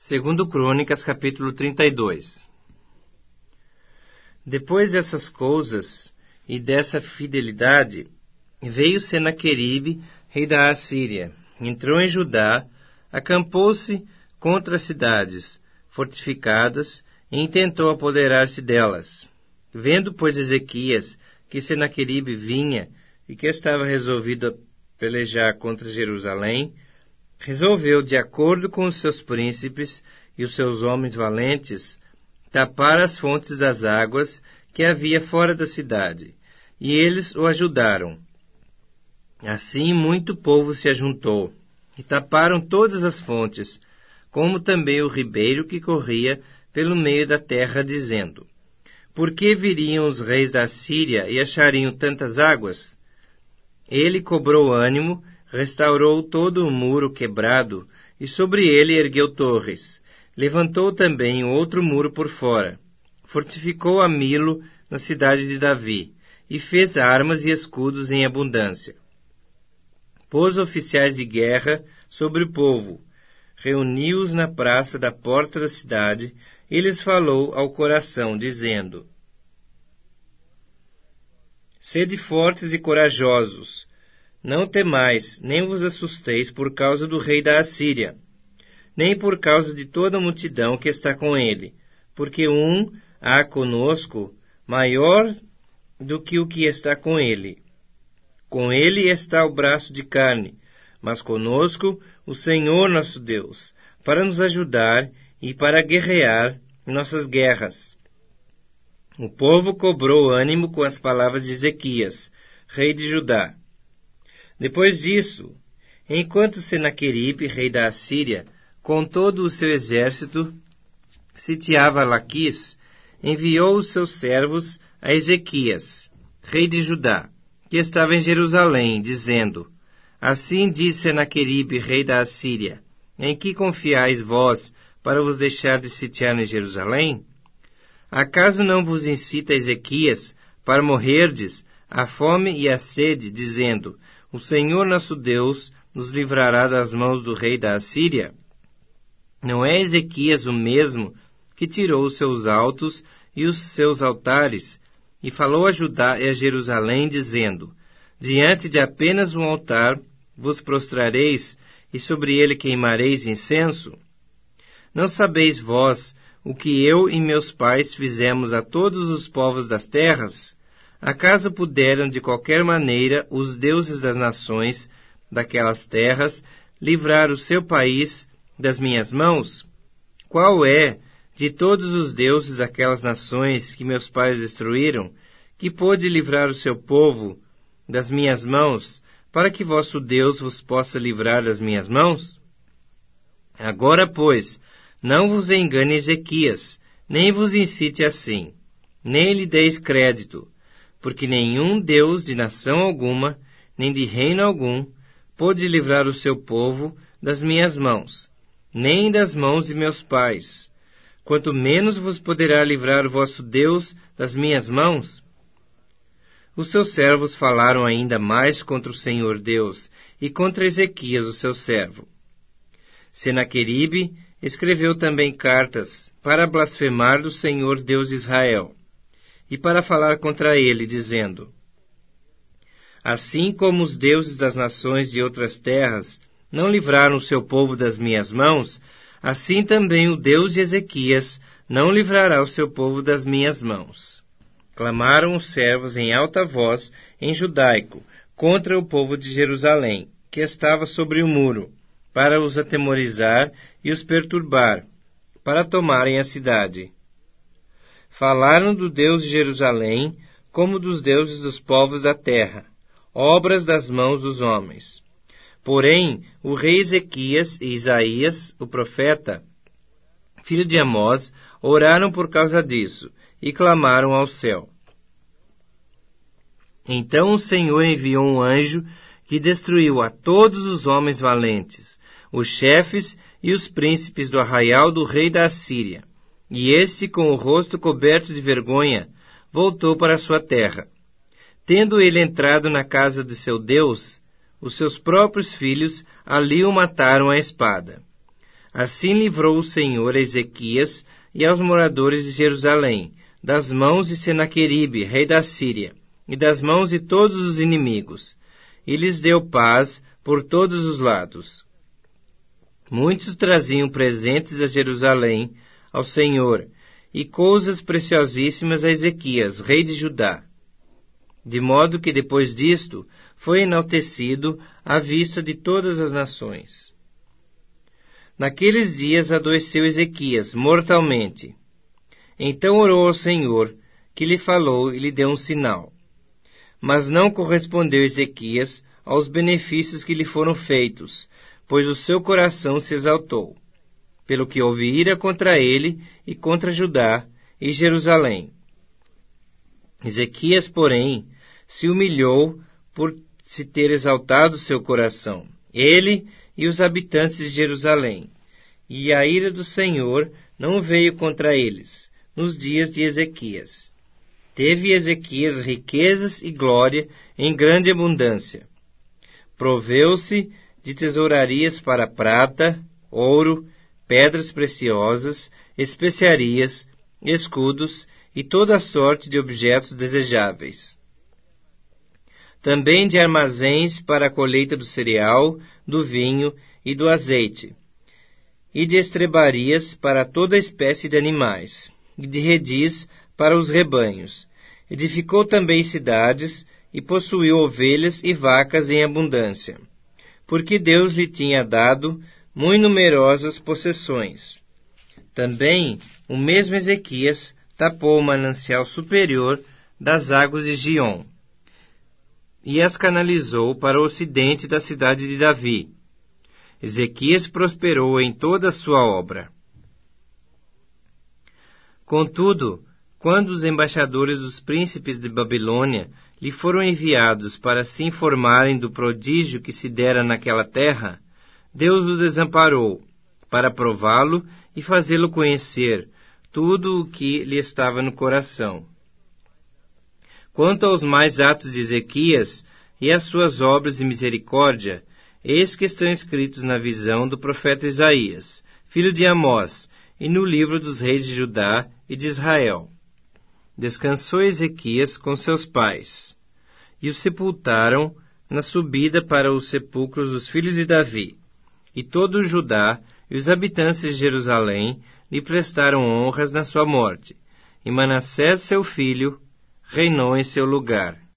Segundo Crônicas, capítulo 32. Depois dessas coisas e dessa fidelidade, veio Senaqueribe, rei da Assíria, entrou em Judá, acampou-se contra as cidades fortificadas e intentou apoderar-se delas. Vendo, pois, Ezequias que Senaqueribe vinha e que estava resolvido a pelejar contra Jerusalém, resolveu, de acordo com os seus príncipes e os seus homens valentes, tapar as fontes das águas que havia fora da cidade, e eles o ajudaram. Assim muito povo se ajuntou, e taparam todas as fontes, como também o ribeiro que corria pelo meio da terra, dizendo: Por que viriam os reis da Síria e achariam tantas águas? Ele cobrou ânimo, restaurou todo o muro quebrado, e sobre ele ergueu torres. Levantou também outro muro por fora. Fortificou a Milo, na cidade de Davi, e fez armas e escudos em abundância. Pôs oficiais de guerra sobre o povo, reuniu-os na praça da porta da cidade, e lhes falou ao coração, dizendo: Sede fortes e corajosos, não temais, nem vos assusteis por causa do rei da Assíria, nem por causa de toda a multidão que está com ele, porque há conosco maior do que o que está com ele. Com ele está o braço de carne, mas conosco o Senhor nosso Deus, para nos ajudar e para guerrear nossas guerras. O povo cobrou ânimo com as palavras de Ezequias, rei de Judá. Depois disso, enquanto Senaqueribe, rei da Assíria, com todo o seu exército, sitiava Laquis, enviou os seus servos a Ezequias, rei de Judá, que estava em Jerusalém, dizendo: Assim diz Senaqueribe, rei da Assíria: Em que confiais vós para vos deixar de sitiar em Jerusalém? Acaso não vos incita Ezequias para morrerdes a fome e a sede, dizendo: O Senhor nosso Deus nos livrará das mãos do rei da Assíria? Não é Ezequias o mesmo que tirou os seus altos e os seus altares, e falou a Judá e a Jerusalém, dizendo: Diante de apenas um altar vos prostrareis, e sobre ele queimareis incenso? Não sabeis vós o que eu e meus pais fizemos a todos os povos das terras? Acaso puderam de qualquer maneira os deuses das nações daquelas terras livrar o seu país das minhas mãos? Qual é, de todos os deuses daquelas nações que meus pais destruíram, que pôde livrar o seu povo das minhas mãos, para que vosso Deus vos possa livrar das minhas mãos? Agora, pois, não vos engane Ezequias, nem vos incite assim, nem lhe deis crédito, porque nenhum Deus de nação alguma, nem de reino algum, pôde livrar o seu povo das minhas mãos, nem das mãos de meus pais. Quanto menos vos poderá livrar o vosso Deus das minhas mãos? Os seus servos falaram ainda mais contra o Senhor Deus e contra Ezequias, o seu servo. Senaqueribe escreveu também cartas para blasfemar do Senhor Deus de Israel, e para falar contra ele, dizendo: Assim como os deuses das nações de outras terras não livraram o seu povo das minhas mãos, assim também o Deus de Ezequias não livrará o seu povo das minhas mãos. Clamaram os servos em alta voz em judaico contra o povo de Jerusalém, que estava sobre o muro, para os atemorizar e os perturbar, para tomarem a cidade. Falaram do Deus de Jerusalém como dos deuses dos povos da terra, obras das mãos dos homens. Porém, o rei Ezequias e Isaías, o profeta, filho de Amós, oraram por causa disso e clamaram ao céu. Então o Senhor enviou um anjo que destruiu a todos os homens valentes, os chefes e os príncipes do arraial do rei da Assíria. E este, com o rosto coberto de vergonha, voltou para a sua terra. Tendo ele entrado na casa de seu Deus, os seus próprios filhos ali o mataram à espada. Assim livrou o Senhor a Ezequias e aos moradores de Jerusalém, das mãos de Senaqueribe, rei da Síria, e das mãos de todos os inimigos, e lhes deu paz por todos os lados. Muitos traziam presentes a Jerusalém, ao Senhor, e coisas preciosíssimas a Ezequias, rei de Judá. De modo que depois disto foi enaltecido à vista de todas as nações. Naqueles dias adoeceu Ezequias mortalmente. Então orou ao Senhor, que lhe falou e lhe deu um sinal. Mas não correspondeu Ezequias aos benefícios que lhe foram feitos, pois o seu coração se exaltou, pelo que houve ira contra ele e contra Judá e Jerusalém. Ezequias, porém, se humilhou por se ter exaltado seu coração, ele e os habitantes de Jerusalém, e a ira do Senhor não veio contra eles, nos dias de Ezequias. Teve Ezequias riquezas e glória em grande abundância. Proveu-se de tesourarias para prata, ouro, pedras preciosas, especiarias, escudos e toda a sorte de objetos desejáveis. Também de armazéns para a colheita do cereal, do vinho e do azeite, e de estrebarias para toda espécie de animais, e de redis para os rebanhos. Edificou também cidades, e possuiu ovelhas e vacas em abundância, porque Deus lhe tinha dado muito numerosas possessões. Também o mesmo Ezequias tapou o manancial superior das águas de Giom, e as canalizou para o ocidente da cidade de Davi. Ezequias prosperou em toda a sua obra. Contudo, quando os embaixadores dos príncipes de Babilônia lhe foram enviados para se informarem do prodígio que se dera naquela terra, Deus o desamparou, para prová-lo e fazê-lo conhecer tudo o que lhe estava no coração. Quanto aos mais atos de Ezequias e às suas obras de misericórdia, eis que estão escritos na visão do profeta Isaías, filho de Amós, e no livro dos reis de Judá e de Israel. Descansou Ezequias com seus pais, e o sepultaram na subida para os sepulcros dos filhos de Davi. E todo o Judá e os habitantes de Jerusalém lhe prestaram honras na sua morte, e Manassés, seu filho, reinou em seu lugar.